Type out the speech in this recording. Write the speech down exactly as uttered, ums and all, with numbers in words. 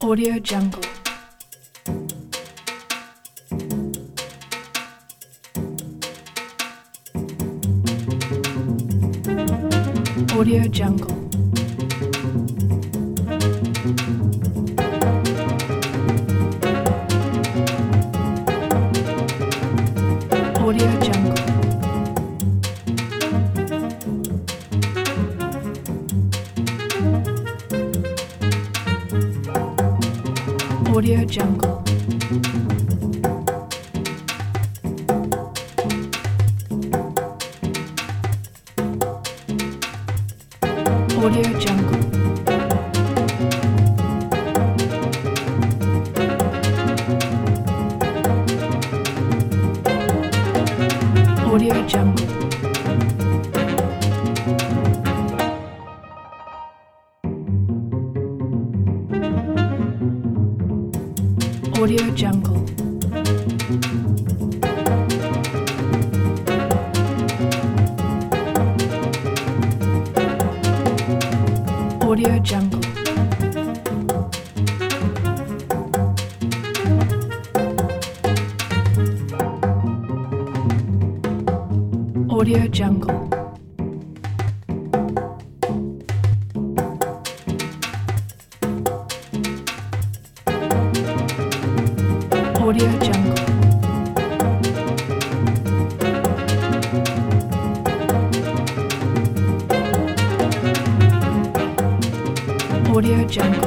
Audio Jungle. Audio Jungle. Audio Jungle. Audio Jungle. Audio Jungle. Audio Jungle. Audio Jungle. Audio Jungle. Audio Jungle. Audio Jungle. Audio Jungle.